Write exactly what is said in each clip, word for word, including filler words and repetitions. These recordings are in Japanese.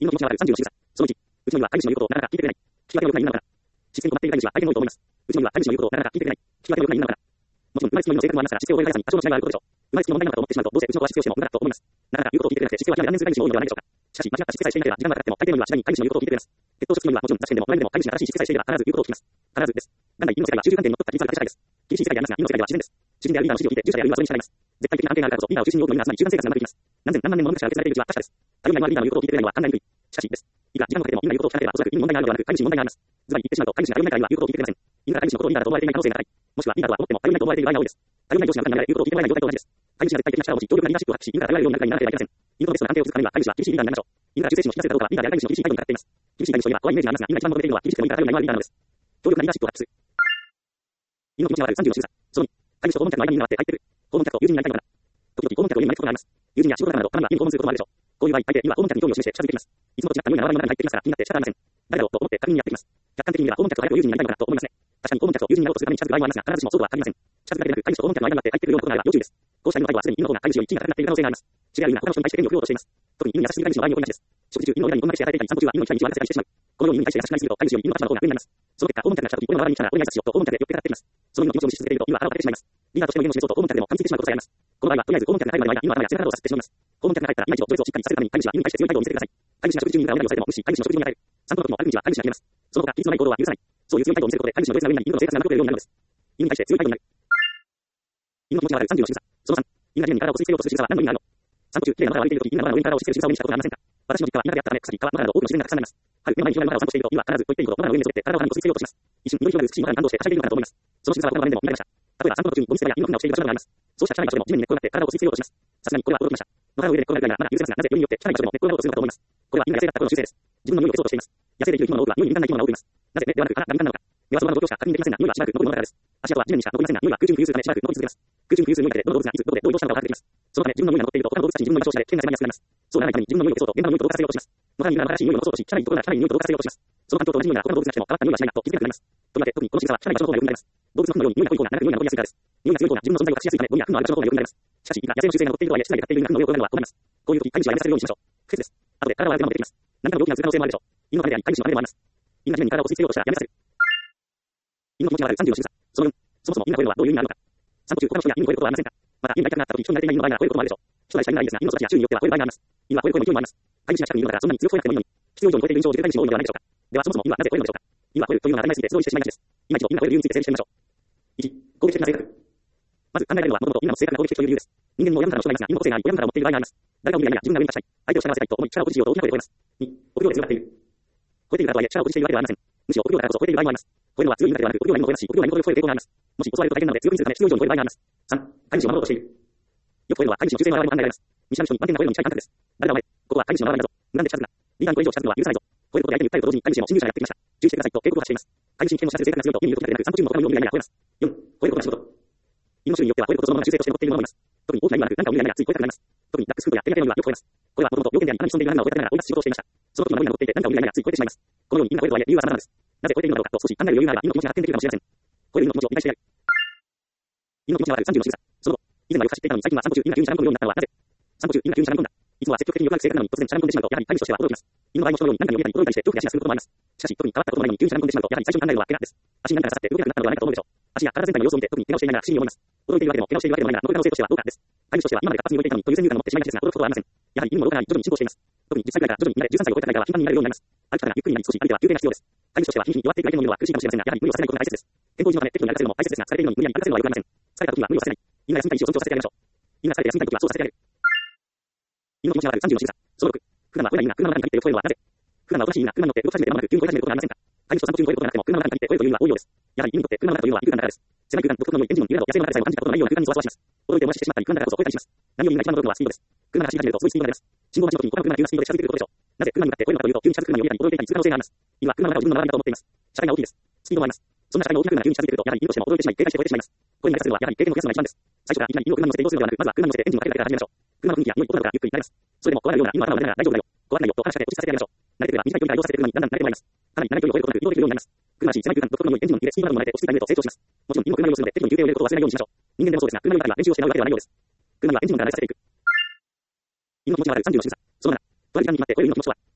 犬の気持ちがあるさんじゅうの仕草。そのいち、うちのには飼い主の言うことをなかなか聞いてくれない。聞き分けの良くない犬なのかな。視線と待っている飼い主は相手の多いと思います。うちのには飼い主の言うことをなかなか聞いてくれない。聞き分けの良くない犬なのかな。もちろん、生まれつきの犬の性格もありますから、姿勢を覚えられずに多少の違いはあることでしょう。生まれつきの問題なのかと思ってしまうと、どうせうちの子は姿勢をしても無駄だと思います。なかなか言うことを聞いてくれなくて、姿勢は諦め断念する飼い主も多いのではないでしょうか。しかし、間違った姿勢さえしていなければ時間がかかっても、相手のには次第に飼い主の言うことを聞いてくれます。ペットショップにはもちろん雑誌でもオンラインでも飼い主が正しい姿勢さえしていれば必ず言うことを聞きます。必ずです。元来犬の世界は中間点にのっとった規律が正しいです。厳しい世界でありますが、犬の世界では自然です。主人であるリーダーの指示を聞いて、従者である犬はそれに従います。絶対的な安定があるからこそ、リーダーを中心に多くの犬はつまり集団生活が生まれていきます。何千何万年もの昔から受け継がれているうちは確かです。頼りない犬はリーダーの言うことを聞いてくれないのは簡単に無理。しかしです。いくら時間をかけても犬が言うことを聞かなければ、おそらく犬に問題があるのではなく、飼い主に問題があります。ずばり言ってしまうと、飼い主が頼りないから犬は言うことを聞いてくれません。犬が飼い主のことをリーダーだと思われていない可能性が高い。もしくはリーダーとは思っても頼りないと思われている場合が多いです。頼りない上司が部下になられ言うことを聞いてもらえない状態と同じです。飼い主が絶対的な力を持ち、強力なリーダーシップを発揮し、犬が頼られるようになるからにならなければいけません。犬のベストな安定を築くためには飼い主は厳しいリーダーになりましょう。犬が忠誠心を引き出せるかどうかはリーダーである飼い主の厳しい態度にかかっています。厳しい飼い主といえば怖いイメージがありますが、犬が一番求めているのは厳しくてもいいから頼りない犬はリーダーなのです。強力なリーダーシップを発揮する。犬の気持ちが悪いさんじゅうの仕草。そのに、飼い主と訪問客の間に犬があって入ってくる。訪問客と友人になりたいのかな。時々訪問客を犬に招くことがあります。友人や仕事仲間など、たまには犬を訪問することもあるでしょう。こういう場合、相手、犬は訪問客に興味を示して近づいてきます。いつもと違った犬が我々の中に入ってきますから、気になって仕方ありません。誰だろうと思って確認にやってきます。客観的に見れば訪問客と早く友人になりたいのかなと思いますね。確かに訪問客と友人になろうとするために近づく場合もありますが、必ずしもそうとは限りません。近づくだけでなく、飼い主と訪問客の間になって入ってくるようなことがあれば要注意です。こうした犬の態度はすでに犬の方が飼い主より地位が高くなっている可能性があります。知り合い犬が他の人に対して権利を供養としています。特に犬に優しすぎる飼い主の場合に起こりがちです。食事中、犬の親にこんな飯で与えていたり、散歩中は犬の一番に道を歩かせたりしてしまう。このように犬に対して優しくなりすぎると、飼い主より犬の立場の方が楽になります。その結果、訪問客が来た時、俺の周りに来たら俺が挨拶しようと訪問客で寄ってかかってきます。その犬の気持ちを無視し続けていると、犬は腹を立ててしまいます。リーダーとしての家の仕事と訪問客でも噛みついてしまうことさえあります。この場合は、とりあえず訪問客が帰るまでの間、犬は頭や背中などをさすってしまいます。訪問客が帰ったら、今一度序列をしっかりさせるために、飼い主は犬に対して強い態度を見せてください。飼い主が食事中に犬からおねだりをされても無視し、飼い主の食事に与える。散歩の時も歩く道は飼い主が決めます。その他、規律のない行動は許さない。そういう強い態度を見せることで、飼い主の良質な上になり、犬の生活が長くなるようになるのです。犬に対して強い態度になる。犬の気持ちが悪いさんじゅうの仕草。そのさん、犬が地面に体をこすりつけようとする仕草は何の意味があるの。散歩中、綺麗な野原を歩いているとき、犬が野原の上に体を押し付ける仕草を見たことがありませんか。私の実家は田舎であったため、草木、川、野原など多くの自然がたくさんあります。春、目の前に広がる野原を散歩していると、犬は必ずと言っていいほど野原の上に寝そべって体を花にこすりつけようとします。一瞬、緑色が美しい野原に感動してはしゃいでいるのかと思います。その仕草は他の場面でも見られました。例えば散歩の途中にゴミ捨て場や犬の糞をしている場所などがあります。そうした汚い場所でも地面に寝っ転がって体をこすりつけようとします。さすがにこれは驚きました。野原の上で寝っ転がるぐらいならまだ許せますが、なぜよりによって汚い場所でも寝っ転がろうとするのかと思います。これは犬が野生だった頃の習性です。自分の匂いを消そうとしています。野生で生きる生き物の多くは匂いに敏感な生き物が多くいます。なぜ目ではなく鼻が敏感なのか。目はそのまま状況しか確認できませんが、匂いはしばらく残るものからです。足跡は地面にしか残りませんが、匂いは空中に浮遊するためしばらく残り続けます。空中に浮遊する匂いだけでどの動物がいつどこでどう移動したのかが分かってきます。そのため自分の匂いが残っていると他の動物たちに自分の居場所を知られ危険が迫りやすくなります。そうならないために自分の匂いを消そうと現場の匂いと同化させようとします。野原にいる新しい匂いを残そうとし、汚いところが汚い匂いと同化させようとします。その環境と同じ匂いが他の動物が来ても変わった匂いはしないなと気づけなくなります。とりわけ特にこの仕草は汚い場所の方がよく見られます。動物の糞のように匂いが濃い方が長く匂いが残りやすいからです。匂いが強い方が自分の存在を隠しやすいため、ゴミや糞のある場所の方がよく見られます。しかし、いくら野生の習性が残っているとはいえ、室内で飼っている犬が糞の上を転がるのは困ります。こういう時、飼い主はやめさせるようにしましょう。不潔です。後で体を洗う手間も出てきます。何かの病気がする可能性もあるでしょう。犬のためであり、飼い主のためでもあります。犬が地面に体をこすりつけようとしたらやめさせる。犬の気持ちが悪いさんじゅうの仕草。そのよん、そもそも犬が吠えるのはどういう意味があるのか。散歩中、他の人が犬に吠えることはありませんか。また、犬が痛くなった時、人になりたい犬の場合なら吠えることもあるでしょう。人がした犬がいいですが、犬の育ちや周囲によっては吠える場合があります。犬は吠える声の勢いもあります。飼い主が近くにいるのだから、そんなに強く吠えなくてもいいのに、必要以上に吠えている印象を受ける飼い主も多いのではないでしょうか。では、そもそも犬はなぜ吠えるのでしょうか。犬は吠えるというのが当たり前すぎて素通りしてしまいがちです。今一度犬が吠える理由について整理してみましょう。いち、攻撃的な性格。まず考えられるのは、もともと犬の性格が攻撃的という理由です。人間も親からの障害がありますが、犬の個性があり、親から持っている場合があります。誰かを見るや自分が上に立ちたい。相手を従わせたいと思い、力を誇示しようと大きな声で吠えます。に、臆病で強がっている。吠えているからとはいえ、力を誇示しているわけではありません。むしろ臆病だからこそ吠えている場合もあります。吠えるのは強い犬だけではなく、臆病な犬も吠えますし、臆病な犬ほど吠える傾向があります。もし襲われると大変なので、強くするため必要以上に吠える場合があります。さん、飼い主を守ろうとしている。よく吠えるのは飼い主の忠誠の表れにも考えられます。見知らぬ人に満点な吠えるのに近い感覚です。誰だお前、ここは飼い主の側にだぞ。無断で近づくな。リーダーにこれ以上近づくのは許さないぞ。吠えることで相手に訴えると同時に飼い主へも侵入者がやってきました。注意してくださいと警告を発しています。飼い主に危険を知らせる性格が強いと犬に言う時だけでなく、散歩中も他の犬を見るやいや吠えます。よん、吠えることが仕事。犬の種類によっては吠えることそのまま忠誠として残っているものもいます。特に大きな犬はなく、何かを見るやいやつい吠えたくなります。特にダックスフードやテリア系の犬はよく吠えます。これはもともと病気であり、穴に潜んでいるランナーを追いかけながら追い出す仕事をしていました。その時の犬が乗っていて何かを見るやいやつい吠えてしまいます。このように犬が吠えるとはいえ理由は様々です。なぜ吠えているのだろうかと少し考える余裕があれば犬の気持ちが発展できるかもしれません。吠える犬の気持ちを理解してやる。犬の気持ちが悪いさんじゅうの仕草。その後、以前はよく走っていたのに最近は散歩中犬が急にしゃがみ込むようになったのはなぜ。散歩中犬が急にしゃがみ込んだ。いつもは積極的によくある性格なのに突然しゃがみ込んでしまうと、やはり飼い主としては驚きます。犬の場合もそのように何かに怯えたり驚いたりして恐怖や死がすることもあります。しかし特に変わったことのないのに急にしゃがみ込んでしまうと、やはり最初に考えるのは怪我です。足に何かが刺さって動けなくなったのではないかと思うでしょう。足や体全体の様子を見て特に怪我をしていないなら不思議に思います。驚いているわけでも怪我をしているわけでもないなら、残る可能性としてはどうかです。飼い主としては今まで活発に動いていたのにという先入観を持ってしまいがちですが、驚くことはありません。やはり犬も動かない徐々に進歩しています。特にじゅっさいくらいから徐々に慣れ、じゅうさんさいを超えたくらいからは頻繁になれるようになります。歩き方がゆっくりになり少し相手は休憩が必要です。飼い主としては日々に弱っている相手の見るのは苦しいかもしれませんが、やはり無理をさせないことが大切です。健康維持のため適度に歩かせるのも大切ですが、疲れているのに無理やり歩かせるのは良くありません。疲れた時には無理をさせない。犬が休みたい意思を尊重させてあげましょう。犬が疲れて休みたい時はそうさせてあげる。犬の気持ちが悪いさんじゅうの仕草。そのろく、普段は吠えない犬が車の中に入っていると吠えるのはなぜ。普段はおとなしい犬が車に乗って動き始めて間もなく急に吠え始めることがありませんか。飼い主と散歩中に吠えることがなくても車の中に入って吠えるという犬は多いようです。やはり犬にとって車の中というのは空間だからです。狭い空間、独特の匂い、エンジンの揺れなど野生の中でさえも感じたことのないような空間にそわそわします。驚いて漏らしてしまったり、空間だからこそ吠えたりします。何より犬が一番驚くのはスピードです。車が走り始めるとすごいスピードが出ます。信号待ちの時に他の車が急なスピードで近づいてくることでしょう。なぜ車に向かって吠えるのかというと、急に近づく車に避けたり驚いていたりする可能性があります。犬は車の中を自分の周りだと思っています。車体が大きいです。スピードもあります。そんな車体の大きな車が急に近づいてくると、やはり犬としても驚いてしまい、警戒して吠えてしまいます。声に慣れさせるのはやはり経験を増やすのが一番です。最初からいきなり犬を車に乗せて移動するのではなく、まずは車に乗せてエンジンをかけてから始めましょう。車の雰囲気や匂い、音などがゆっくりになります。それでも壊れるような犬は頭を撫でながら大丈夫だよ。壊れないよと話しかけて落ちさせてあげましょう。慣れてくれば短い距離から移動させてくるのにだんだん慣れてまいります。かなり長い距離を吠えることなく移動できるようになります。車らしい狭い空間、独特の匂い、エンジンの揺れ、スピードなども慣れて落ち着いた犬へと成長します。もちろん犬も車の様子を見て適度に休憩を入れることを忘れないようにしましょう。人間でもそうですが、車の中には練習をしてないわけではないようです。車にはエンジンを慣れさせていく。犬の気持ちが悪いさんじゅうの仕草。そのなな、隣に決まって吠える犬の気持ちとは。小学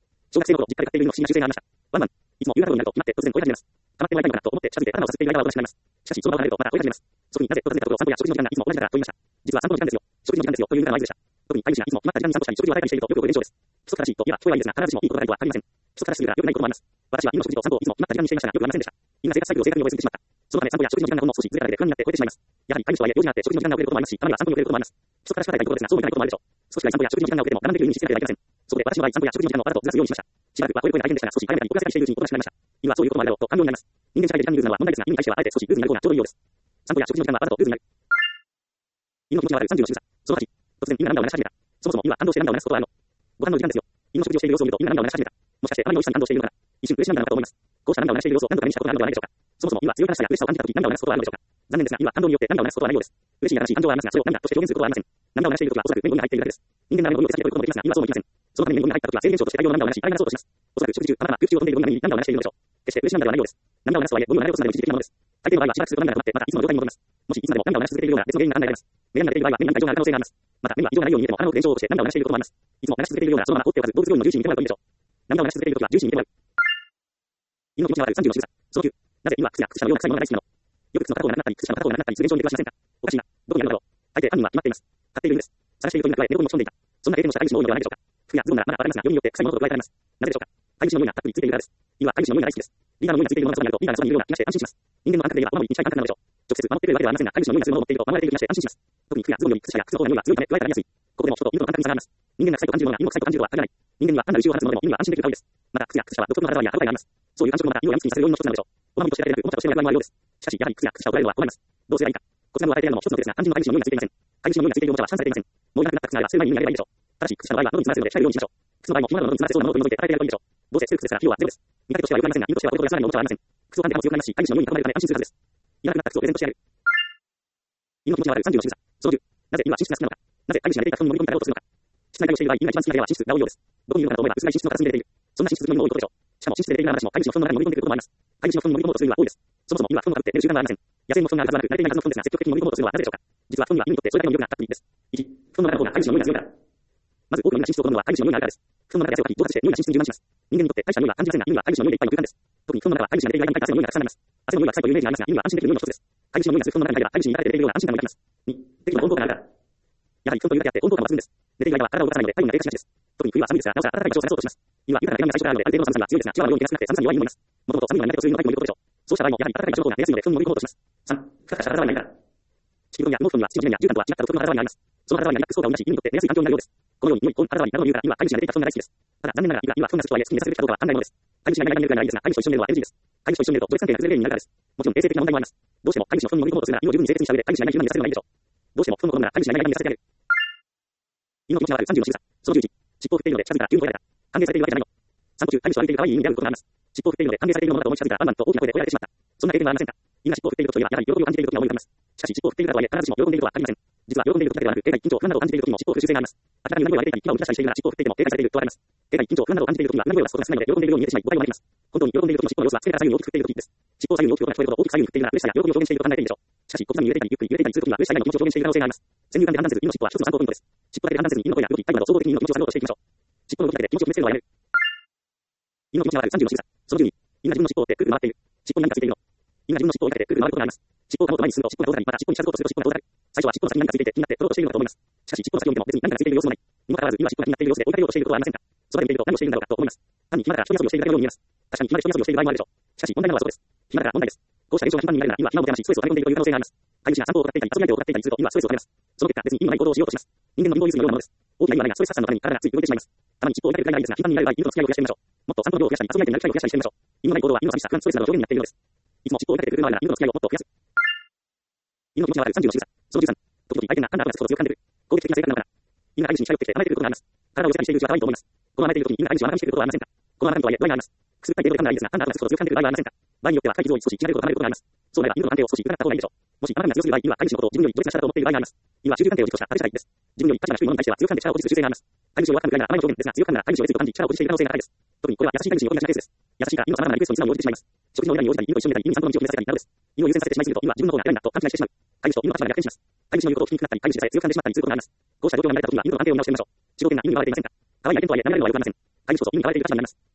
学生の頃、実家で買っているの不思議な習性がありました。ワンマン。いつも夕方になると決まって突然追い始めます。溜まってもらいたいのかなと思って近づいて頭をさすっている間はおとなしくなります。しかし、その場を離れるとまた追い始めます。そこになぜと尋ねたところ、散歩や食事の時間がいつも同じだからと言いました。実は散歩の時間ですよ。食事の時間ですよという意味がの合図でした。特に飼い主がいつも決まった時間に散歩したり食事を与えたりしているとよく言われる現象です。規則正しいと言えば聞こえはいいですが、必ずしもいいことがあるとは限りません。規則正しすぎるが良くないこともあります。私は犬の食事と散歩をいつも決まった時間にしていましたが、よくありませんでした。みんな生活サイクルを正確に覚えすぎてしまった。そのため散歩や食事の時間がほんの少しずれただけで不安になって超えてしまいます。やはり飼い主とはいえ用事があって食事の時間が遅れることもありますし、たまには散歩に遅れることもあります。規則正しからいいことですが、そうもいかないこともあるでしょう。少しぐらい散歩や食事の時間が遅れても我慢できるようにしていなければいけません。そこで私の場合、散歩や食事の時間をわざとずらすようにしました。しばらくはこういう声が大変でしたが、少し早めたり遅らせたりしているうちにおとなしくなりました。犬はそういうこともあるだろうと感情になります。人間社会で時間にルーズなのは問題ですが、犬に対してはあえて少しルーズになる方がちょうどいいようです。散歩や食事の時間はわざとルーズになる。犬の気持ちが悪いさんじゅうの仕草。そのはち、突然犬が涙を流し始めた。そもそも犬は感動して涙を流すことはあるの。ご飯の時間ですよ。犬の食事をしている様子を見ると犬が涙を流し始めた。もしかしてあまりの美味しさに感動しているのかな。一瞬嬉し涙なのかと思います。こうした涙を流している様子を何度か目にしたことがあるのではないでしょうか。そもそも犬は強い悲しさや嬉しさを感じた時涙を流すことはあるのでしょうか。残念ですが、犬は感動によって涙を流すことはないようです。嬉しいや悲しい感情はありますが、それを涙として表現することはありません。涙を流している時はおそらく念に入っているだけです。人間なら目を避けることもできますが、犬はそうもできません。そのために念に入った時は生理現象として大量の涙を流し、洗い流そうとします。おそらく食事中、たまたま空気中を飛んでいるゴミのように涙を流しているのでしょう。決して嬉し涙ではないようです。涙を流すとはいえ、ゴミを流れ落とすまでの一時的なものです。大抵の場合はしばらくすると涙が止まって、またいつもの状態に戻ります。もしいつまでも涙を流し続けているような別の原因が考えられます。目に慣れている場合は目に何か異常がある可能性があります。また目には異常がないように見えても鼻の奥で炎症を起こして涙を流していることもあります。いつも流し続けているようなそのまま放っておかず、動物病院の獣医師に見てもらうといいでしょう。涙を流し続けている時は獣医師に見てもらう。犬の気持ちが悪いさんじゅうの仕草。そのきゅう、なぜ犬は靴や靴下のような臭いものが大好きなの。よく靴の片方がなくなったり、靴下の片方がなくなったりする現象に出くわしませんか。おかしいな。どこにあるのだろう。大抵犯人は決まっています。買っているんです。探していると犬が加え、猫にも潜んでいた。そんな経験をした飼い主も多いのではないでしょうか。服やズボンならまだ洗えますが、世によって臭いものと加えられます。なぜでしょうか。飼い主の匂いがたっぷりついているからです。犬は飼い主の匂いが大好きです。リーダーの匂いがついているものがそばにあると、リーダーのそばにいるような気がして安心します。人間の感覚で言えば、お守りに近い感覚なのでしょう。直接守っているわけではありませんが、飼い主の匂いがするものを持っていると守られている気がして安心します。特に服やズボンより靴下や靴の方が匂いが強いため加えられやすい。ここでも人と犬との感覚に差があります。人間が臭いと感じるものが犬も臭いと感じるとは限らない。人間には単なる臭を放つものでも犬は安心できる香りです。また靴や靴下は独特の肌触りや歯応えがあります。そういう感触もまた犬を病みつきにさせる要因の一つなのでしょう。お守りとしてだけでなく、おもちゃとしての役割もあるようです。しかし、やはり靴や靴下を捉えるのは困ります。どうすればいいか。こちらの与えているのも一つの手ですが、肝心の飼い主の匂いがついていません。飼い主の匂いがついているおもちゃは散されていません。もういなくなった靴があれば捨てる前に犬にあげればいいでしょう。ただし、靴下の場合は喉に詰まらせるので控えるようにしましょう。靴の場合も今の喉に詰まらせそうなものを取り除いて与えてやるといいでしょう。どうせスーツですから費用はゼロです。見かけとしてはよくありませんが、犬としてはこれと安らぎのおもちゃはありません。靴を噛んでも強くなりますし、飼い主の匂いに囲まれるため安心するはずです。いなくなった靴をプレゼントしてやる。犬の気持ちが悪いさんじゅうの仕草。そのきゅう、なぜ犬は寝室が好きなのか。なぜ飼い主が寝ていた布団に飲み込みたがろうとするのか。室内をしている場合、犬が一番好きな部屋は寝室が多いようです。どこにいるのかと思えば薄暗い寝室の片隅で寝ている。そんな寝室のも多いことでしょう。しかも寝室で寝ている話も飼い主の布団の中に飲み込んでくることもあります。飼い主の布団に飲み込もうとする犬は多いです。そもそも犬は布団をかぶって寝る習慣がありません。野生の布団があるはずなく、慣れていないはずの布団ですが、積極的に飲み込もうとするのはなぜでしょうか。実は布団には犬にとってそれだけの魅力があったという意味です。いち、布団の中の方が飼い主の匂いが強いから。まず多くの犬が寝室を好むのは飼い主の匂いがあるからです。布団の中で汗をかき、蒸発して匂いが寝室に充満します。人間にとって大した匂いは感じませんが、犬は飼い主の匂いでいっぱいの空間です。特に布団の中は飼い主が寝ている間に汗の匂いがたくさんなります。汗の匂いは臭いというイメージがありますが、犬は安心できる匂いの一つです。飼い主の匂いがする布団の中に入れば、飼い主に抱かれて寝ているような安心感が湧きます。に、適度な温度感があるから。やはり布団というだけあって温度感は抜群です。寝ている間は体を動かさないので体温が低下しがちです。特に冬は寒いですが、なおさら暖かい場所を探そうとします。犬は豊かな毛並みが最初からあるので、ある程度の寒さには強いですが、じわりを気が少なくて寒さに弱い犬もいます。もともと寒いのが苦手とする犬のタイプもいることでしょう。そうした場合もやはり暖かい場所の方が出やすいので、布団に乗り込もうとします。さん、ふかふかした肌触りがいいから。地球温や羽毛布団には土の地面や絨毯とは違った独特の肌触りがあります。その肌触りがリラックス効果を生み出し、犬にとって寝やすい環境になるようです。このように良い温肌触りなどの理由から犬は飼い主が寝ていた布団が大好きです。ただ残念ながら犬は布団が好きとはいえ好きに寝させるべきかどうかは考えるものです。飼い主がいない間に寝るくらいならいいですが、飼い主と一緒に寝るのは エヌジー です。飼い主と一緒に寝ると同一関係が崩れるようになるからです。もちろん衛生的な問題もあります。どうしても飼い主の布団に乗り込もうとするなら犬を十分に清潔にした上で飼い主がいない昼間に寝させるのがいいでしょう。どうしても布団のことなら飼い主がいない間に寝させてあげる。犬の気持ちが悪いさんじゅうの仕草。そのじゅういち、尻尾を振っているので近づいたら急に吠えられた。歓迎されているわけじゃないの。散歩中、飼い主は歩いている可愛い犬に出会うことがあります。尻尾を振っているので歓迎されているものだと思い近づいたらバンバンと大きな声で吠えられてしまった。そんな経験はありませんか。犬が尻尾を振っているときはやはり喜びを感じているときが多いと思います。しかし尻尾を振っているとはいえ必ずしも喜んでいるとは限りません。実は喜んでいるときだけではなく、警戒、緊張、不安などを感じているときにも尻尾を振る習性があります。明らかにうなぎを上げていたり、牙を打ち出したりしているなら尻尾を振っていても警戒されているとあります。警戒、緊張、不安などを感じているときにはうなぎを出すことが少ないので喜んでいるように見えてしまい誤解を招きます。本当に喜んでいるときの尻尾の様子は付けから左右に大きく振っているときです。尻尾を左右に大きく動かすことほど大きく左右に振っているなら嬉しさや喜びを表現していると考えていいでしょう。しかし、小刻みに揺れていたり、ゆっくり揺れていたりするときは嬉しさ以外の気持ちを表現している可能性があります。先入観で判断せず、犬の尻尾は一つの参考ポイントです。尻尾だけで判断せずに犬の声や動き、態度など総合的に犬の気持ちを探ろうとしていきましょう。尻尾の動きだけで気持ちを決めつけるのはやめる。犬の気持ちが悪いさんじゅうの仕草。そのじゅうに、犬が自分の尻尾を追ってくるくる回っている。尻尾に何かついているの。犬が自分の尻尾を追いかけてくるくる回ることがあります。尻尾を噛もうと前に進むと尻尾が遠ざかり、また尻尾に近づこうとすると尻尾が遠ざかる。最初は尻尾の先に何かついていて気になって取ろうとしているのかと思います。しかし尻尾の先を見ても別に何かついている様子もない。にもかかわらず犬は尻尾が気になっている様子で追いかけようとしていることはありませんか。そばで見ていると何をしているんだろうかと思います。単に暇だから一人遊びをしているだけのように見えます。確かに暇で一人遊びをしている場合もあるでしょう。しかし問題なのはそこです。暇だから問題です。こうした現象が頻繁に見られるなら犬は暇を手放しストレスを溜め込んでいるという可能性があります。飼い主が散歩を行っていたり遊び相手を行っていたりすると犬はストレスを溜めます。その結果別に意味のない行動をしようとします。人間の貧乏ゆずのようなものです。大きな意味はないがストレス発散のために体がつい動いてしまいます。たまに尻尾を追いかけるくらいならいいですが頻繁に見られる場合犬との付き合いを増やしてみましょう。もっと散歩の量を増やしたり遊び相手になる機会を増やしたりしてみましょう。犬のない行動は犬の寂しさ、不安、ストレスなどの上限になっているのです。いつも尻尾を追いかけてくるのなら犬との付き合いをもっと増やす。犬の気持ちが悪いさんじゅうの仕草。そのじゅうさん、時々相手があんな後がつくほど強く感じる。攻撃的な性格なのかな。犬が飼い主に近寄ってきて甘えてくることがあります。体を寄せたりしているうちは可愛いと思います。この甘えている時に犬が飼い主を甘えてくることはありませんか。この甘えとはいえ度合いがあります。くすぐったい程度で噛んだらいいですが、あんな後がつくほど強く感じる場合はありませんか。場合によっては飼い傷を少し気が出ることがあることがあります。そうなれば犬の安定を少し伺った方がいいでしょう。もし甘みが強すぎる場合、犬は飼い主のことを自分より上手な下だと思っている場合があります。犬は中流関係を軸とした派手したいです。自分より価値が低いものに対しては強く感じて力を保持する習性があります。飼い主を弱く感じるぐらいなら甘い表現ですが、強く感じたら飼い主を悦と感じ力を保持している可能性が高いです。特にこれは優しい飼い主に大きなケースです。優しいから犬は様々なリクエストに素直に応じてしまいます。食事の間に応じたり、犬と一緒に寝たり、犬に散歩の道を決めさせたりなどです。犬を優先させてしまいすぎると犬は自分の方が偉いんだと勘違いしてしまう。飼い主と犬の立場が逆転します。飼い主の言うことを聞きにくくなったり、飼い主でさえ強く感じてしまったりすることがあります。こうした状況が生まれた時には犬の安定を見直してみましょう。自己点が犬に飼われていませんか。可愛い相手とはいえ舐められるのは良くありません。飼い主こそ犬に飼われている立場になります。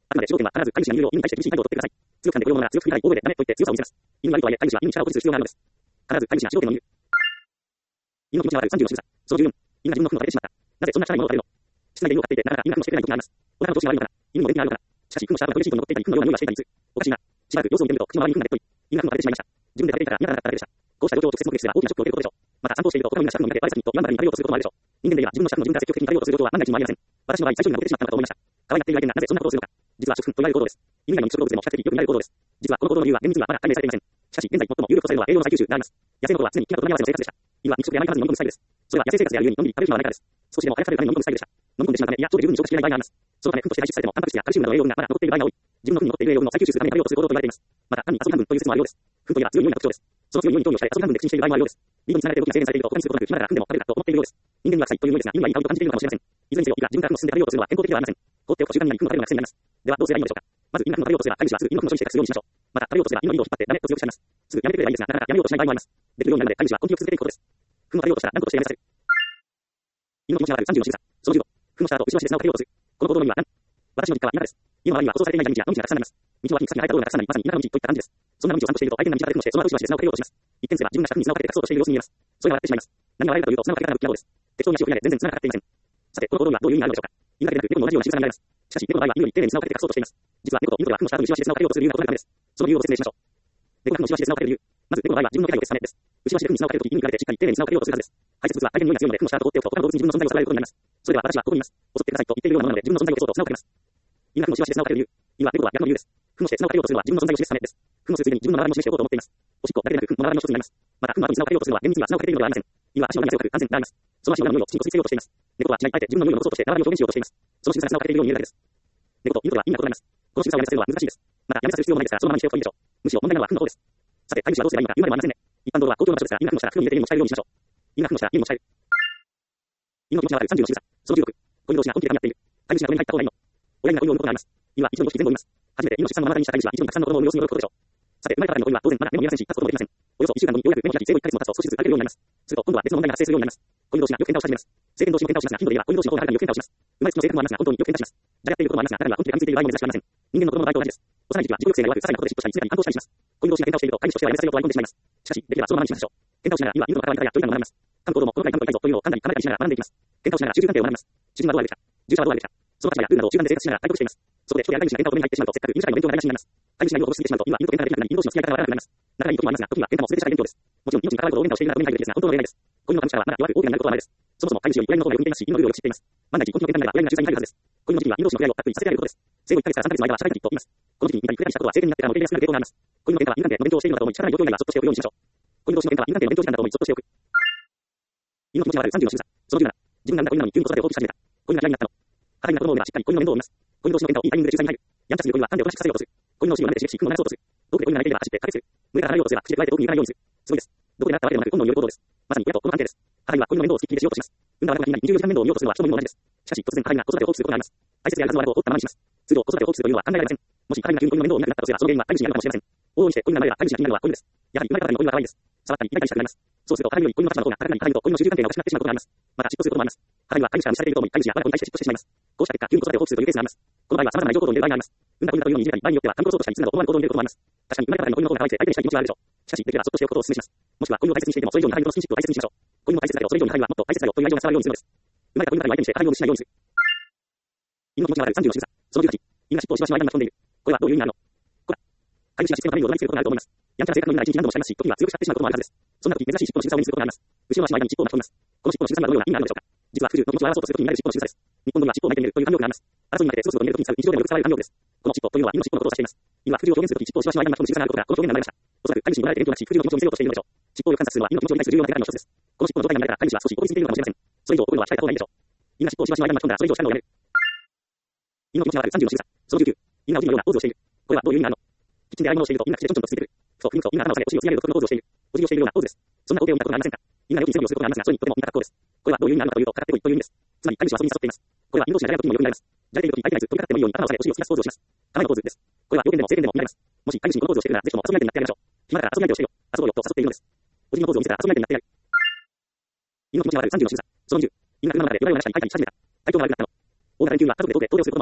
あくまで主導権は必ず飼い主が犬を犬に対して厳しい態度を取ってください。強く噛んでこようものなら強く踏みたい大声でダメと言って強さを見せます。犬は犬とはいえ飼い主は犬に力を誇示する必要があるのです。必ず飼い主が主導権を握る。犬の気持ちが悪いさんじゅうの仕草。そのじゅうよん。犬が自分の服を食べてしまった。なぜそんな汚いものを食べるの？室内で犬を飼っていてなかなか犬が服をしてくれない時があります。お腹の調子が悪いのかな？犬も元気があるのかな？しかし、服の下は嬉しいと残っていたり、服のような匂いがしていたりする。おかしいな。しばらく様子を見てみると、口の周りに服が出てこい。犬が服を食べてしまいました。自分で食べていたら嫌だなかっただけでした。こうした状況を直接目撃すれば大きなショックを受けることでしょう。また散歩していると他の犬がシャクを見てバレ先にと言わんばかりに食べようとすることもあるでしょう。人間で言えば自分のシャクの自分から積極的に食べようとする状況は万が一もありません。私の場合、最初に残ってしまったのかと思いました。可愛がっている相手がなぜそんなことをするのか。実は食粉と言われる行動です。犬以外の肉食動物でも比較的よく見られる行動です。実はこの行動の理由は厳密にはまだ解明されていません。しかし、現在最も有力とされるのは栄養の再吸収があります。野生の頃は常に飢餓と隣り合わせの生活でした。犬は肉食で甘い数に飲み込むスタイルです。それは野生生活であるゆえにのんびり食べる暇はないからです。少しでも早く食べるために飲み込むスタイルでした。飲み込んでしまうため、いや、腸で十分に消化しきれない場合があります。そのため、糞として排出されても、タンパク質やカルシウムなどの栄養分がまだ残っている場合が多い。自分の糞に残っている栄養分を再吸収するために食べようとする行動と言われています。また、単に遊び半分という説もあるようです。糞というのは強い匂いが特徴です。その強い匂いに興味をして遊び半分で口にしている場合もあるようです。理論に繋がれて動きが制限されていると他にすることなく暇なら糞でも食べるかと思っているようです。人間には臭いという匂いですが、犬はいい香りと感じているのかもしれません。いずれにせよ、犬が自分から糞を進んで食べようとするのは健康的ではありません。放っておくと習慣になり糞の食べるのが癖になります。では、どうすればいいのでしょうか。まず、犬が糞を食べようとすれば、飼い主はすぐ犬の糞の処理して隠すようにしましょう。また、食べようとすれば犬のリードを引っ張ってダメと強くしゃいます。すぐやめてくればいいですが、なかなかやめようとしない場合もあります。できるようになるまで飼い主は根気よく続けていくことです。糞を食べようとしたら何とかしてやめさせる。犬の気持ちが悪いさんじゅうの仕草。そのじゅうご。糞の下と後ろ足で砂をかけようとする。この行動の意味は何？私の実家は田舎です。家の周りには舗装されていない山道や野道がたくさんあります。道の脇に草木が生えた道路がたくさんあり、まさに田舎の道といった感じです。そんな道を散歩していると相手の道が出てきまして、その後ろ足で砂をかけようとします。一見すれば自分が近くに砂をかけて隠そうとしている様子に見えます。それが笑ってしまいます。何が悪いかというと、砂をかけ方が不器用です。適当に足を振り上げ、全然砂がかかっていません。さて、この行動にはどういう意味があるのでしょうか。犬だけでなく猫も同じような仕草になります。しかし、猫の場合は犬より丁寧に砂をかけて隠そうとしています。実は猫と犬とでは糞の下と後ろ足で砂をかけようとする理由が異なるためです。その理由を説明しましょう。猫が糞の後ろ足で砂をかける理由。まず、猫の場合は自分の手配を消すためです。後ろ足で糞に砂をかけるとき、犬に比べてしっかり丁寧に砂をかけようとするはずです。排泄物は相手の匂いが強いので、糞の下と放っておくと他の動物に自分の存在を悟られることになります。それでは私はここにいます。襲ってくださいと言っているようなものなので、自分の存在を消そうと砂をかけます。犬が糞の後ろ足で砂をかける理由。犬は猫とは逆の理由です。糞をして砂をかけようとするのは自分の存在を示すためです。糞をするついでに自分の周りも示しておこうと思っています。おしっこだけでなく糞も周りの一つになります。また、糞の後に砂をかけようとするのは厳密には砂をかけているのではありません。犬は足の裏に汗をかく完全になります。その足の裏の匂いをきちんと吸い付けようとしています。猫とは違い、あえて自分の匂いを残そうとして周りを表現しようとしています。その仕草が砂をかけているように見えるだけです。猫と犬とは意味が異なります。この仕草をやめさせるのは難しいです。また、やめさせる必要もないですから、そのままにしておくといいでしょう。むしろ問題なのは糞の方です。さて、飼い主はどうすればいいのか言うまでもありませんね。一般道路は公共の場所ですから、犬が糞をしたら糞に入れて犬に持ち帰るようにしましょう。犬が糞をしたら犬に持ち帰る。犬の気持ちが悪いさんじゅうの仕草。そのじゅうろく。子犬同士が本気で噛み合っている。飼い主が戸に入った方がいいの。親犬が子犬を産むことがあります。犬は一度の時全部を産みます。初めて犬の出産の目の当たりにした飼い主は一度にたくさんの子供を産む様子に驚くことでしょう。さて、生まれたばかりの子犬は当然まだ目も見えませんし、立つこともできません。およそいっしゅうかん後にようやく目を開き、生後いっかげつも経つと少しずつ歩けるようになります。すると、今度は別の問題が発生するようになります。子犬同士がよく喧嘩をし始めます。成犬同士も喧嘩をしますが、インドでは子犬同士の方がはるかによく喧嘩をします。生まれつきの性格もありますが、本当によく喧嘩します。じゃれ合っていることもありますが、中には本気で噛みついている場合も珍しくありません。人間の子供の場合と同じです。幼い時期は自己抑制が弱く、さらに後で嫉妬したり、常に反抗したりします。子犬同士が喧嘩をしていると、飼い主としてはやめさせようと割り込んでしまいます。しかし、できればそのままにしましょう。喧嘩をしながら犬は犬との関わり方や距離感を学びます。噛む行動もこの回噛むと痛いぞというのを噛んだり噛まれたりしながら学んでいきます。喧嘩をしながら従順関係を学びます。主人はどうあるべきか。従者はどうあるべきか。その立場やルールなどを集団で生活しながら対局しています。そこで人や飼い主が喧嘩を止めに入ってしまうと、せっかく犬飼いの勉強が台無しになります。飼い主が犬を殺しすぎてしまうと、犬は犬と喧嘩ができなくなり、犬同士の付き合い方が悪くなります。仲がいい時もありますが、時には喧嘩も全てしたい勉強です。もちろん命に関わることを喧嘩をしているなら止めに入るべきですが、本当の例外です。子犬の噛む力はまだ弱く大きなになることはないです。そもそも飼い主より親犬の方がよく見ていますし、犬のルールをよく知っています。万が一子犬の喧嘩になれば親犬が仲裁に入るはずです。子犬の時期には犬同士の触れ合いをたっぷりさせてあげることです。生後いっかげつからさんかげつの間は社会的と言います。この時期に似たり比べたりしたことは成犬になってからの経験が少なくなる傾向があります。子犬の喧嘩は犬関係の勉強をしているのだと思い、仕方ない状況以外はそっとしておくようにしましょう。子犬同士の喧嘩は犬関係の勉強時間だと思い、そっとしておく。犬の気持ちが悪いさんじゅうの仕草。そのじゅうなな。自分が産んだ子犬なのに急に子育てを放棄し始めた。子犬が嫌になったの。母になった子供を産めばしっかり子犬の面倒を見ます。子犬同士の喧嘩をいいタイミングで仲裁に入る。やんちゃする子犬は噛んでおとなしくさせようとする。子犬の趣味を真似て刺激し、糞を流そうとする。遠くで子犬が泣いていれば走って駆けつける。群れが離れようとすれば口で加えて遠くに行かないようにする。すごいです。どこでなったわけでもなく本能による行動です。まさに親と子の関係です。母には子犬の面倒をつきっきりでしようとします。産んだ我が子が気になりにじゅうよじかん面倒を見ようとするのは人も犬も同じです。しかし突然母には子育てを放棄することがあります。大切であるはずの我が子を取ったままにします。通常子育てを放棄するというのは考えられません。もし母にが急に子犬の面倒を見なくなったとすれば、その原因は飼い主にあるかもしれません。往々にして子犬が生まれれば飼い主が気になるのは子犬です。やはり生まれたばかりの子犬は可愛いです。触ったり抱いたりしたくなります。そうすると母により子犬の立場の方が高くなり、母にと子犬の主従関係がおかしくなってしまうことがあります。また嫉妬することもあります。母には飼い主が無視されていると思い、飼い主が我が子に対して嫉妬してしまいます。こうした結果、急に子育てを放棄するというケースがあります。この場合は様々な異常行動に出る場合があります。産んだ子犬だというのにいじれたり、場合によっては噛み殺そうとしたり、すなど思わぬ行動に出ることもあります。確かに生まれたばかりの子犬の方が可愛くて相手にしたい気持ちはあるでしょう。しかし、できればそっとしておくことをお勧めします。もしくは子犬を大切にしていても、それ以上に母にとのスキンシップを大切にしましょう。子犬の大切さよ、それ以上に母にはもっと大切だよという愛情が伝わるようにするのです。生まれた子犬だけを相手にして母にを無視しないようにする。犬の気持ちが悪いさんじゅうの仕草。そのじゅうはち。犬が尻尾をしばしの間に巻き込んでいる。これはどういう意味なの？こら。飼い主がしつけのためにおどなりつけることがあると思います。やんちゃな性格の犬なら一日何度もしゃいますし、時には強く叱ってしまうこともあるはずです。そんな時、珍しい尻尾の仕草を目にすることがあります。後ろ足の間に尻尾を巻き込みます。この尻尾の仕草にはどのような意味があるのでしょうか。実は不自由の気持ちを表そうとする時に見られる尻尾の仕草です。日本語には尻尾を巻いてみるという慣用句があります。争いに負けてすぐそこにいる時に使う日常でもよく使われる慣用句です。この尻尾というのは犬の尻尾のことを指しています。犬は不自由を表現する時、尻尾をしばしの間に巻き込む仕草があることから、この表現が生まれました。おそらく飼い主に言われて勉強なし、不自由の気持ちを見せようとしているのでしょう。尻尾をよく観察するのは犬の気持ちを理解する重要な手がかりの一つです。この尻尾の状態が見られたら飼い主は少し怒りすぎているのかもしれません。それ以上怒るのは控えた方がいいでしょう。犬が尻尾をしばしの間に巻き込んだらそれ以上叱るのをやめる。犬の気持ちが悪いさんじゅうの仕草。そのじゅうきゅう。犬がおじぎのようなポーズをしている。これはどういう意味があるの？キッチンで洗い物をしていると犬が口でちょんちょんとつついてくる。ふと犬と犬が頭を下げお尻をつり上げるとこのポーズをしている。お辞儀をしているようなポーズです。そんな光景を見たことがありませんか？犬がよく背伸びをすることがありますが、それにとても似た格好です。これはどういう意味があるのかというと、かかってこいという意味です。つまり飼い主はそれに誘っています。これは犬同士がじゃれ合う時にもよく見られます。じゃれている時に相手がいつ飛びかかってもいいように頭を下げお尻を突き出すポーズをします。構えのポーズです。これは病気でも成犬でも見られます。もし飼い主にこのポーズをしているなら、ぜひとも遊び相手になってやりましょう。暇だから遊び相手をしてよ。遊ぼうよと誘っているのです。お辞儀のポーズを見せたら遊び相手になってやる。犬の気持ちが悪いさんじゅうの仕草。そのにじゅう。犬が車の中でうらうらしたり書いたりし始めた。体調が悪くなったの。大型連休には家族で遠出をすることもあるでしょう。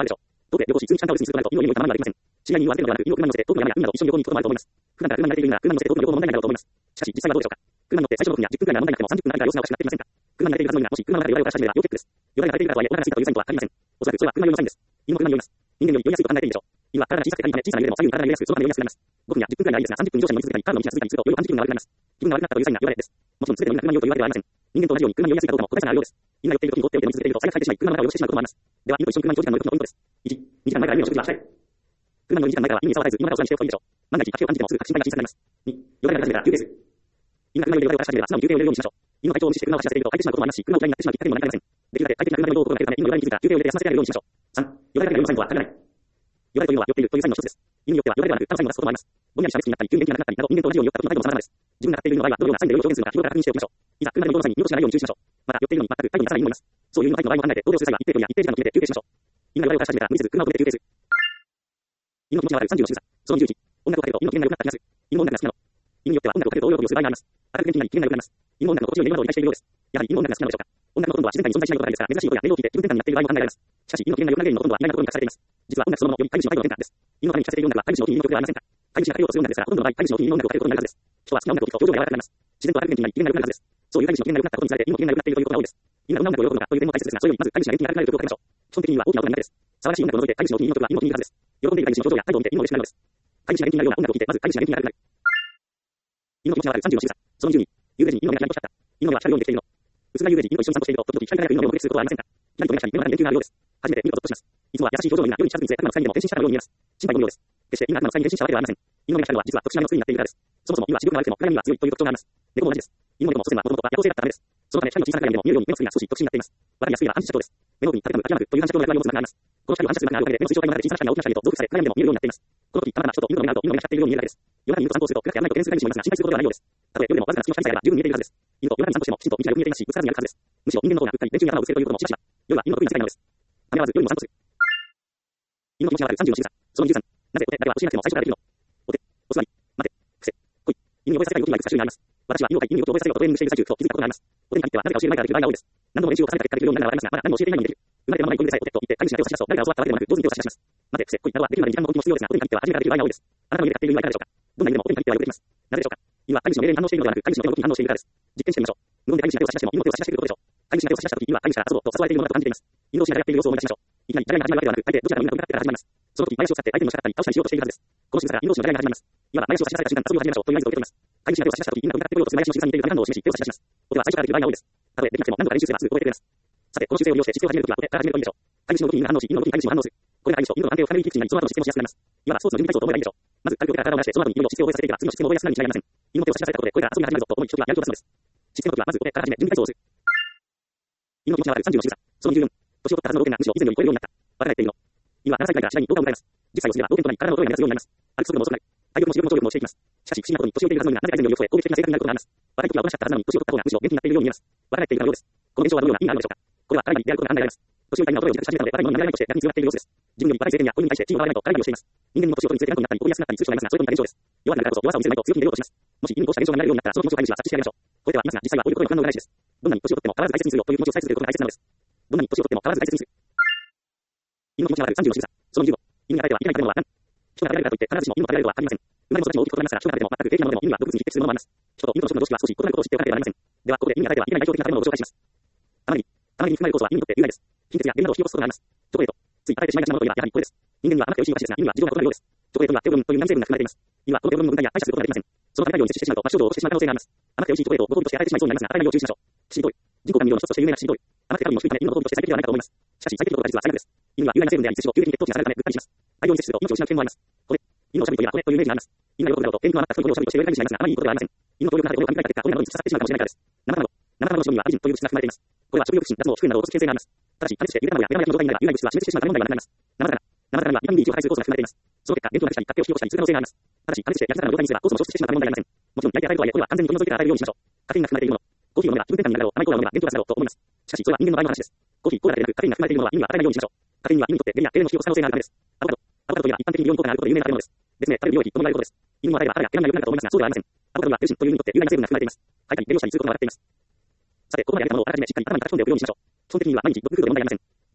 遠くへ旅行し、通に参加を別にするとなると、犬の家にたまにはできません。知り合いに言わせるのではなく、犬を車に乗せて、遠くの山や海など一緒に旅行に行くこともあると思います。普段から車に慣れているなら、車に乗せて遠くの旅行も問題ないだろうと思います。しかし、実際はどうでしょうか。車に乗って最初の分やじゅっぷんくらいなら問題なくてもさんじゅっぷんなりから様子がおかしくなっていませんか。車に慣れているはずの犬が、もし車の中でよだれを垂らし始めれば要チェックです。よだれが垂れているからとはいえ、お腹が空いたというサインとは限りません。おそらくそれは車酔いのサインです。犬も車に酔います。人間より酔いやすいと考えているでしょう。犬は体が小さくて軽いため、小さな揺れでも左右に体が揺れやすく、そのため酔いやすくなります。ごふんやじゅっぷんくらいならいいですが、さんじゅっぷん以上車に乗り続けたり、カードの道が続いたりすると、酔いは短時間が悪くなります。気分が悪くなったというサインが言われです。もちろん、すべての犬が車に酔うというわけではありません。人間と同じように車に酔いやすいかどうかも個体差があるようです。犬が酔っている時にとっておいて飲み続けていると、最悪垂れてしまい、車の中を汚してしまうこともあります。では、犬と一緒に車に長時間乗る時のポイントです。いち、にじかんまえから犬の食事はしたい。車のにじかんまえからは犬に触らず、犬の中を空にしておくといいでしょう。万が一、吐きを感じてもすぐ確信が小さくなります。に、よだれが出始めたら休憩する。犬が車に酔いを垂らし始めれば、素直に休憩を入れるようにしましょう。犬の体調を無視して車を走らせていると、吐いてしまうこともありますし、車を嫌いになってしまうきっかけにもなりかねません。できるだけ快適な車で移動を心がけるため、犬のよだれに気づいたら休憩を入れて休ませてあげるようにしましょう。さん、よだれが出るサインとは垂れない。よだれというのは酔っているというサインの一つです。犬によってはよだれではなく、他のサインを出すこともあります。ぼんやりした目つきになったり、急に元気がなくなったりなど、人間と同じように酔った時の態度も様々です。自分が立っている犬の場合は、どのようなサインで酔いを表現するのか日頃から確認しておきましょう。いざ、車での移動の際に見落としがないように注意しましょう。また、酔っているのに全く態度に出さない犬もいます。そういう犬の態度の場合も考えて、同僚する際は一定距離や一定時間の決めて休憩しましょう。犬がよだれを垂らし始めたら無理せず車を止めて休憩する。犬の気持ちが悪いさんじゅうの仕草。そのじゅういち、音楽をかけると犬の機嫌が良くなった気がする。犬も音楽が好きなの。犬によっては音楽をかけると大喜びをする場合があります。明るく元気になり機嫌が良くなります。犬も音楽の心地よい音楽を理解しているようです。やはり犬も音楽が好きなのでしょうか。音楽のほとんどは自然界に存在しないことがあるんですが、珍しい音や音量を聞いて気分転換になっている場合も考えられます。しかし、犬の機嫌が良くなる原因のほとんどは意外なところに隠されています。実は音楽そのものより飼い主の態度の変化です。犬のために聞かせている音楽は飼い主のお気に入りの曲ではありませんか。飼い主がかけようとする音楽ですが、ほとんどの場合、飼い主のお気に入りの音楽をかけることになるはずです。人は好きな音楽を聴くと表情が柔らかくなります。自然と明るく元気になり機嫌が良くなるはずです。そういう飼い主の機嫌が良くなったことにつられて、犬も機嫌が良くなっているということが多いです。犬がどんな音楽を喜ぶのかという点も大切ですが、それよりまず飼い主が元気になる曲をかけましょう。基本的には大きな音が苦手です。騒がしい音楽を除いて飼い主のお気に入りの曲は犬も気に入るはずです。喜んでいる飼い主の表情や態度を見て犬も嬉しくなるのです。飼い主が元気になるような音楽を聴いて、まず飼い主が元気になるくなる。犬の気持ちが悪いさんじゅうの仕草。そのじゅうに、夕暮れ時に犬の目が光と光った。犬の目は光るようにできているの。うつが夕暮れ時、犬と一緒に散歩していると、時々光り輝く犬の目を目撃することはありませんか。光と目したり、犬の中に電球があるようです。初めて見るとゾッとします。いつもは優しい表情の犬が夜に近づいて、悪魔のサインでも変身したかのように見えます。心配のようです。決して犬が悪魔のサインに変身したわけではありません。犬の目が光るのは実は特殊な目の作りになっているからです。そもそも犬は視力が悪くても暗闇には強いという特徴があります。猫も同じです。犬の猫も祖先はもともとは夜行性だったためです。そのため光の小さな暗闇でも見えるように目の作りが少し特殊になっています。笑いやすいは暗視症です。目の奥に立て込む秋山という反射鏡の役割を持つ幕があります。この光を反射する幕があるおかげで目の水晶体の中で小さな光が大きな光と増幅され、暗闇でも見えるようになっています。この時、たまたま人と犬の目が合うと犬の目が光っているように見えるだけです。夜中に犬と散歩すると暗くて危ないと懸念する飼い主もいますが、心配することはないようです。たとえ夜でもわずかな月の光さえあれば十分見えているはずです。犬と夜中に散歩してもきちんと道がよく見えていますし、ぶつからずに歩くはずです。むしろ人間の方がうっかり電柱に頭をぶつけるということもしばしば。夜は犬の得意な世界なのです。ためらわず夜にも散歩する。犬の気持ちが悪いさんじゅうの仕草。そのにじゅうさん、なぜお手だけは教えなくても最初からできるの。お手、お座り、待て、伏せ、来い。犬に覚えさせたい動きがいくつか種類あります。私は犬を飼い、犬によく覚えさせようとトレーニングしている最中、ふと気づいたことがあります。お手に限ってはなぜか教える前からできる場合が多いです。何度も練習を重ねた結果できるようになるのはありますが、まだ何も教えていないのにできる。生まれて間もない子犬でさえお手と言って飼い主が手を差し出すと、誰が教わったわけでもなく、上手に手を差し出します。待て、伏せ、来いなどはできるまでに時間も動きも必要ですが、お手に限っては初めからできる場合が多いです。あなたの家で飼っている犬はいかがでしょうか。どんな犬でもお手に限ってはよくできます。なぜでしょうか。犬は飼い主の命令に反応しているのではなく、飼い主の手の動きに反応しているからです。実験してみましょう。無言で飼い主が手を差し出しても、犬も手を差し出してくることでしょう。飼い主が手を差し出した時、犬は飼い主から遊ぼうと誘われているものだと感じています。犬同士がやっている様子を思い出しましょう。いきなり誰が始まるわけではなく、大抵どちらかの犬が向かってから始まります。その時、前足を使って相手に押しかかったり、倒したりしようとしているはずです。この仕草から犬同士の誰が始まります。いわば前足を差し出された瞬間、遊びを始めましょうという合図を受け取ります。飼い主が手を差し出した時、犬が向かってこようとする前足の仕草に似ている反応を示し、手を差し出します。お手は最初からできる場合が多いです。たとえできなくても何度か練習すればすぐ覚えてくれます。さて、この姿勢を利用して姿勢を始めるときはお手から始めるといいでしょう。飼い主の動きに犬が反応し、犬の動きに飼い主も反応する。これが飼い主と犬の関係を深める切り口になり、その後の姿勢もしやすくなります。いわばスポーツの準備体操と思えばいいでしょう。まず軽くお手から体を出して、その後に犬の姿勢を覚えさせていけば、次の姿勢も覚えやすくなるに違いありません。犬の手を差し出されたことで、これから遊びが始まるぞと思い、人がやる気を出すのです。姿勢の時はまずお手から始め、準備体操をする。犬の気持ちが悪いさんじゅうの仕草。そのじゅうよん、年を取ったはずの老犬がむしろ以前より超えるようになった。若返っているの。犬はななさいくらいから次第に老化を迎えます。じゅっさいを過ぎれば老犬となり体の衰えが目立つようになります。歩く速度も遅くなる。体力も視力も聴力もしていきます。しかし、不思議なことに年を取っているはずの犬がなぜか以前より遅い攻撃的な性格になることがあります。若い時はおとなしかったはずなのに、年を取った方がむしろ元気になっているように見えます。若返っているようです。この現象はどのような意味があるのでしょうか。これは体内であることが考えられます。年老いた犬は衰えを自覚し始めたので、若い者の慣れないとして逆に強がっている様子です。自分より若い成犬や子犬に対して血を払わないと体内をしています。人間にも年を取りにつれて何とになったり、怒りやすくなったりする人がいますが、それと似た現象です。弱くなるからこそ弱さを見せるまいと強気に出ようとします。もし犬にこうした現象が見られるようになったら、その気持ちを飼い主は察知してあげましょう。これでは皆さん実際はこういうことには反応がないしです。どんなに年を取っても変わらず大切にするよという気持ちをさえすることが大切なのです。どんなに年を取っても変わらず大切にする。犬の気持ちが悪いさんじゅうの仕草。そのにじゅうご、犬が食べてはいけない食べ物は何。人が食べられるからといって必ずしも犬も食べられるとは限りません。生まれも育ちも大きく異なりますから、人が食べても全く平気なものでも犬は毒物に匹敵するものもあります。人と犬との食の常識は少し異なることを知っておかなければなりません。ではここで犬が食べてはいけない代表的な食べ物をご紹介します。玉ねぎ。玉ねぎに含まれる酵素は犬にとって有害です。貧血や下痢などを引き起こすことがあります。チョコレート。つい与えてしまいがちなものといえばやはりこれです。人間には甘くて美味しいお菓子ですが、犬には事情が異なるようです。チョコレートにはテオブロミンという何成分が含まれています。犬はこのテオブロミンの分解や排出することができません。そのため大量に摂取してしまうと末梢を起こしてしまう可能性があります。甘くて美味しいチョコレートをご褒美として与えてしまいそうになりますが、与えないよう注意しましょう。シードイル。人口間の量の一つとして有名なシードイル。甘くてカロリーも低いため犬のご褒美として最適ではないかと思います。しかし最適度が実は最悪です。犬は有害な成分であり、摂取を急激に血糖値が下がるためぐったりします。大量に摂取すると命を失う危険もあります。これ、犬のおしゃべりといえばこれというイメージがあります。犬が喜ぶだろうと天気の余った風のおしゃべりとして言われたりしますが、あまりいいことではありません。犬の協力があると噛み砕いた結果、骨などに突き刺さってしまうかもしれないからです。生卵。生卵の脂肪にはアリジンという物質が含まれています。これは食欲不振、脱毛、腹炎などを起こす危険性があります。ただし、加熱してゆで卵や目玉焼きの状態になれば有害物質は死滅してしまうため問題がなくなります。生魚。生魚にはビタミン ビーワン を排出する酵素が含まれています。その結果、伝統なしたり、活気を引き起こしたりする可能性があります。ただし、加熱して焼き魚の状態にすれば酵素も消失してしまうため問題がありません。もちろん焼いて与えるとはいえ、これは完全に取り除いてから与えるようにしましょう。カフェインが含まれているもの。コーヒーを飲めば気分転換になるだろう、甘いコーラを飲めば伝統だろうと思います。しかし、それは人間の場合の話です。コーヒー、コーラだけでなく、カフェインが含まれているものは犬には与えないようにしましょう。カフェインは犬にとって下痢や痙攣の引き起こす可能性があるためです。アボカド。アボカドといえば一般的に美容に効果があることで有名な食べ物です。別名、食べる領域とも言われることです。犬の場合は肌が毛並みが良くなると思いますが、そうではありません。アボカドはペルシンという犬にとって有害な成分が含まれています。吐いたり、下痢をしたりすることが分かっています。さて、ここまで挙げたものをあらかじめしっかり頭に書き込んでおくようにしましょう。基本的には毎日ドッグフードで問題がありません。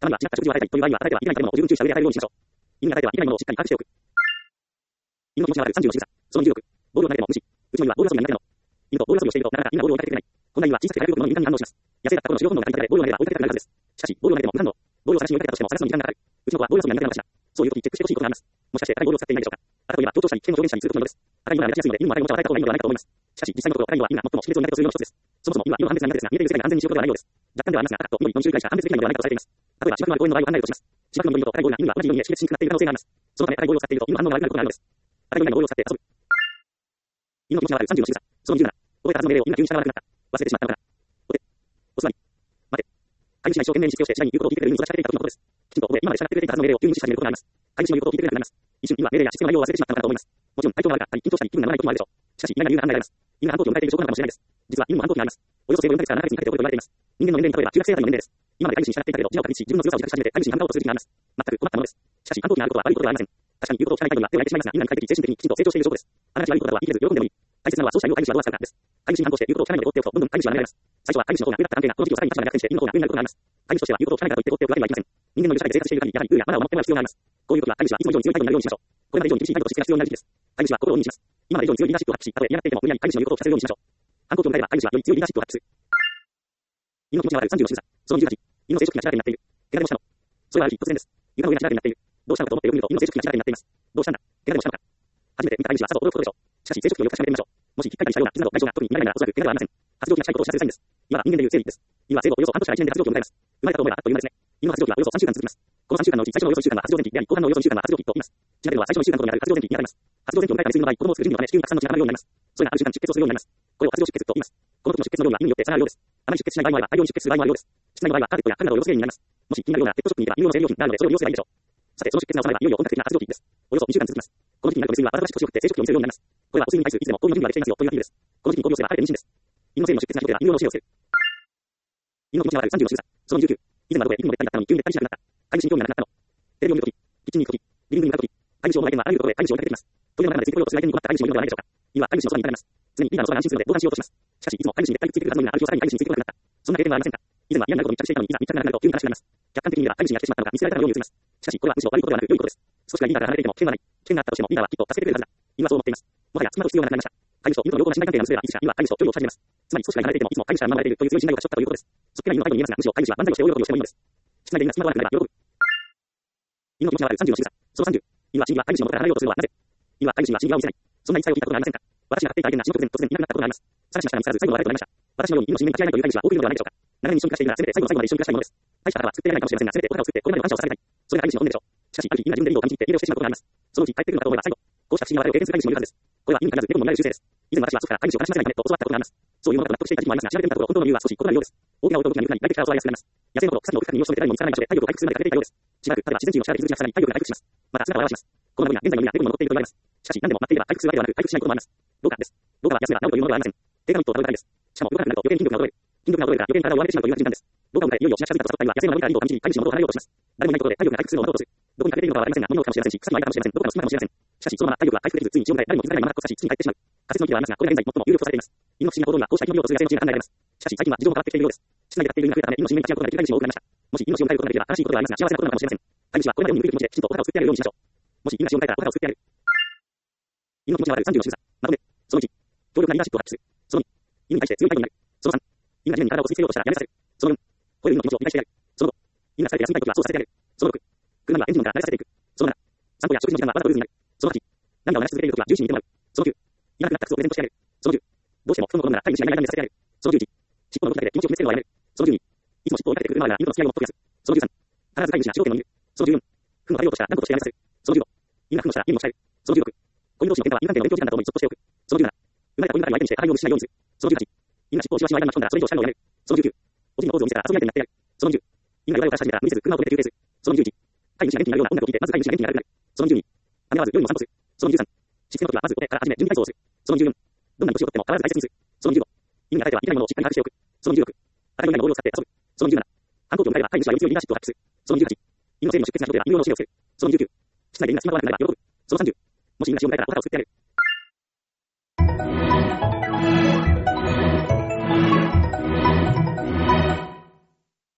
たまには違った食事を与えたいという場合には与えてはいけない食べ物を十分注意した上で与えるようにしましょう。胃に与えてはいけないものをしっかり把握しておく。胃の気持ちが悪いさんじゅうの仕草。そのにじゅうろく。ボールを投げても無視。うちの胃はボール遊びが苦手なの。胃とボール遊びをしていると、なかなか胃がボールを追いかけてくれない。こんな胃は小さくて体力の敏感に反応します。野生だった頃の主要本能が感じられ、ボールを投げれば追いかけたくなるはずです。しかし、ボールを投げても無反応。ボールを探しに追いかけたとしても探すのに時間がかかる。うちの子はボール遊びが苦手なのかしら。そういう時にチェックしてほしいことがあります。もしかして赤いボールを使っていないでしょうか。赤といえば強調したり、危険を表現したりする時のようです。赤いのは目立ちやすいので、犬も赤いおもちゃを与えた方がいいのではないかと思います。しかし、実際のところ赤いのは犬が最も熾烈を苦手とするような一つです。そもそも犬は色の判別が苦手ですが、見えている世界が安全にしようことではないようです。若干ではありますが、赤と緑のに種類ぐらいしか判別できないのではないかとされています。例えば、芝生のある公園の場合を案内とします。芝生の緑と赤いボールが犬が同じ色に見え、刺激しにくくなっている可能性があります。そのため赤いボールを使っていると犬の反応が悪くなることがあるのです。赤い色以外のボールを使って遊ぶ。犬の気持ちが悪いさんじゅうの仕草。そのにじゅうなな。覚えたはずの命令を犬が急に従わなくなった。忘れてしまったのかな。お手。お座り。待て。飼い主が一生懸命にしつけをして、次第に言うことを聞いてくれる犬を育てていた時のことです。きちんと覚え、今まで従ってくれていたはずの命令を急に無視し始めることがあります。飼い主の言うことを聞いてくれなくなります。一瞬犬は命令やしつけの内容を忘れてしまったのかと思います。もちろん体調が悪かったり、緊張したり、気分が乗らない時もあるでしょう。しかし、意外な理由が考えられます。犬が反抗期を迎えている証拠なのかもしれないです。実は犬も反抗期があります。およそ生後よんかげつからななかげつにかけて起こると言われています。人間の年齢に例えば中学生あたりの年齢です。今まで飼い主に従っていたけど、自我を隠し、自分の強さを自覚し始めて、飼い主に反抗をする時期があります。全く困ったものです。しかし、反抗期があることは悪いことではありません。確かに言うことを聞かない限りは手を焼いてしまいますが、犬が肉体的、精神的にきちんと成長している証拠です。あながち悪いことだとは言い切れず、喜んでもいい。大切なのはそうした犬を飼い主はどう扱うかです。飼い主に反抗して言うことを聞かないので放っておくと、どんどん飼い主は慣れられます。最初は飼い主の方が上だった関係が、この時期をさらに立場が逆転して、犬の方が上になることがあります。飼い主としては言うことを聞かないからといって放っておくわけにはいきません。人間のいる社会で生活している限り、やはりルールやマナーを守ってもらう必要があります。こういう時は飼い主はいつも以上に強い態度になるようにしましょう。これまで以上に厳しい態度と姿勢が必要になる時期です。飼い主は心を鬼にします。今まで以上に強いリーダーシップを発揮し、たとえ嫌がっていても無理やり飼い主の言うことを聞かせるようにしましょう。反抗期を迎えれば飼い主はより強いリーダーシップを発揮する。犬の気持ちが悪いさんじゅうの仕草。そのにじゅうはち。犬の生殖器が明らかになっている。怪我でもしたの。それはある日、突然です。床の上が明らかになっている。どうしたのかと思ってよく見ると、犬の生殖器が明らかになっています。どうしたんだ。怪我でもしたのか。初めて見た飼い主はさぞ驚くことでしょう。しかし、生殖器をよく確かめてみましょう。もし引っかいたりしたような傷など外傷が特に見られないならおそらく怪我ではありません。発情期が近いことを知らせるサインです。今は人間でいう生理です。今は生後およそ半年からいちねんで発情期を迎えます。生まれたと思えばあっという間ですね。犬の発情期はおよそさんしゅうかん続きます。このさんしゅうかんのうち最初のおよそいっしゅうかんは発情前期であり、後半のおよそにしゅうかんは発情期と言います。調べでは最初のいっしゅうかんごとにある発情前期にあたります。発情前期を迎えたメス犬の場合、子供を作る準備のため子宮にたくさんの血が溜まるようになります。それがある瞬間出血をするようになります。これを発情出血と言います。この時の出血の量は犬によって差があるようです。あまり出血しない場合もあれば、大量に出血する場合もあるようです。室内の場合はカーペットや家具などを汚す原因になります。もし気になるようなペットショップに行けば有料の生理用品があるので、それを利用すればいいでしょう。さて、その出血が収まればいよいよ本格的な発情期です。およそにしゅうかん続きます。この時期になるとメス犬は新しく年を食って生殖器を見せるようになります。これはオス犬に対するいつでも交尾の準備ができていますよというアピールです。この時期に交尾をすれば晴れて妊娠です。犬の生理の出血がひどければ犬用の試練をする。犬の気持ちが悪いさんじゅうの仕草。そのにじゅうきゅう。以前はどこへ犬もべったりだったのに急にべったりしなくなった。飼い主に興味がなくなったの。テレビを見るとき、キッチンに行くとき、リビングに向かうとき、飼い主を相手はあらゆるところで飼い主を追いかけてきます。トイレの中までついてこようとする相手に困った飼い主もいるのではないでしょうか。犬は飼い主のそばにいたがります。常にリーダーのそばが安心するので防弾しようとします。しかし、いつも飼い主にべったりくっついてくるはずの犬がある日をさらに飼い主についてこなくなった。そんな経験はありませんか。以前は嫌になることに密着していたのに、いざ密着がなくなると急に悲しくなります。客観的に言えば飼い主にやってしまったのか見せられたのように映ります。しかし、これはむしろ悪いことではなく良いことです。少しがリーダーから離れていても危険はない。危険があったとしてもリーダーはきっと助けてくれるはずだ。犬はそう思っています。もはや妻と必要がなくなりました。飼い主と犬との良好な信頼関係が結べばいつしか犬は飼い主と距離を置き始めます。つまり、少しが離れていてもいつも飼い主から守られているという強い信頼を勝ち取ったということです。そっけない犬の態度に見えますが、むしろ飼い主は万歳をして大喜びをしてもいいのです。室内で犬が妻と悪くなれば喜ぶ。犬の気持ちが悪いさんじゅうの仕草。そのさんじゅう。犬は真偽は飼い主の元から離れようとするのはなぜ。犬は飼い主には真偽は見せない。そんな言い伝えを聞いたことがありませんか。私が飼っていた愛犬が死の直前突然いなくなったことがあります。さらしましたが見つからず最後の別れとなりました。私のように犬の死に立ち会えないという飼い主は多くいるのではないでしょうか。長年一緒に暮らしているならせめて最後の最後まで一緒に暮らしたいものです。大した方は作ってやれないかもしれませんが、せめてお肌を作ってこれまでの感謝をされたい。それが飼い主の本音でしょう。しかし、ある日犬が自分でいいと感じて家出をしてしまうことがあります。その時帰ってくるのかと思えば最後。こうした不思議な別れを経験する飼い主もいるはずです。これは犬に限らず猫にも見られる習性です。以前私は祖父から飼い主を悲しませないためと教わったことがあります。そういうものだと納得していた時期もありますが、調べてみたところ本当の理由は少し異なるようです。大きな音と大きな肉が泣いてきたら襲われやすくなります。野生の頃、草木の奥深くに身を潜めて誰にも見つからない場所で体力を回復するまでかけていたようです。しばらく彼は自然治癒を調べて続きがさらに体力が回復します。また姿を現します。この部位が現在の犬や猫にも残っていると言われます。しかし何でも待っていれば回復するわけではなく回復しないこともあります。どうかです。どうかは休めば治るというものではありません。低下の一頭を食べたいです。しかも動かなくなると余計に筋力が衰える。筋力が衰えるから余計に体を弱めてしまうというのが診断です。どうかを迎えいよいよしなくなったとされた犬は野生の森からリードを感じ飼い主の元を離れようとします。誰もいないことで体力が回復するのを待とうとする。どこに隠れているのかはわかりませんが、物かもしれませんし、草木の間かもしれません。どこかの隙間かもしれません。しかしそのまま体力が回復できずついに血を迎え誰も気づかないまま落っこちし地に帰ってしまう。仮説の域ではありますが、これが現在最も有力とされています。犬の不思議な行動にはこうした生き延びようとする野生の知恵が考えられます。しかし最近は事情も変わってきているようです。室内で飼っている犬が増えたため、犬の死に立ち会うことができる飼い主も多くなりました。もし犬の死を迎えることができれば悲しいことではありますが、幸せなことなのかもしれません。飼い主はこれまでよりゆっくり気持ちできちんとお肌を作ってやるようにしましょう。もし犬が死を迎えたらお肌を作ってやる。犬の気持ちが悪いさんじゅうの仕草。まとめ。そのいち。強力なリーダーシップを発揮する。そのに。犬に対して強い態度になる。そのさん。犬が地面に体をこすりつけようとしたらやめさせる。そのよん。吠える犬の気持ちを理解してやる。そのご。犬が疲れて休みたいときは操作させてやる。そのろく。車にはエンジン音が鳴らさせていく。そのなな。散歩や食事の時間はわざとルーズになる。そのはち。涙を流し続けているときは獣医師に見てもらう。そのきゅう。いなくなった靴をプレゼントしてやる。そのじゅう。どうしても布団の子供なら飼い主がいない間に寝させてやる。そのじゅういち。尻尾の動きだけで気持ちを見せるのはやめる。そのじゅうに。いつも尻尾を追いかけてくる馬が犬との付き合いをもっと増やす。そのじゅうさん。必ず飼い主が主導権を握る。そのじゅうよん。糞を食べようとしたら断固としてやめさせる。そのじゅうご。犬が糞をしたら犬も鍛える。そのじゅうろく。子犬同士の喧嘩は犬関係の勉強時間だと思いそっとしておく。そのじゅうなな。生まれた子犬から相手にして洗いを無視しないようにする。そのじゅうはち。犬が尻尾をしわしわ間に巻き込んだらそれ以上したいのをやめる。そのじゅうきゅう。おじぎのポーズを見せたら遊び相手になってやる。そのにじゅう。犬が弱いを出し始めたら無理せず車を止めて休憩する。そのにじゅういち。飼い主が元気になるような音楽を聴いてまず飼い主が元気になるくなる。そのにじゅうに。雨わず夜にも散歩する。そのにじゅうさん。しつけの時はまずお手から始め準備体操をする。そのにじゅうよん。どんなに年を取っても変わらず大切にする。そのにじゅうご。犬が与えてはいけないものをしっかり把握しておく。そのにじゅうろく。洗い物以外のボールを使って遊ぶ。そのにじゅうなな。反抗期を迎えれば飼い主はより強いリーダーシップを発揮する。そのにじゅうはち。犬の生理の出血がひどければ犬用の指令をする。そのにじゅうきゅう。室内で犬が隙間が悪くなれば喜ぶ。そのさんじゅう。もし犬が死を迎えたらお肌を作ってやる。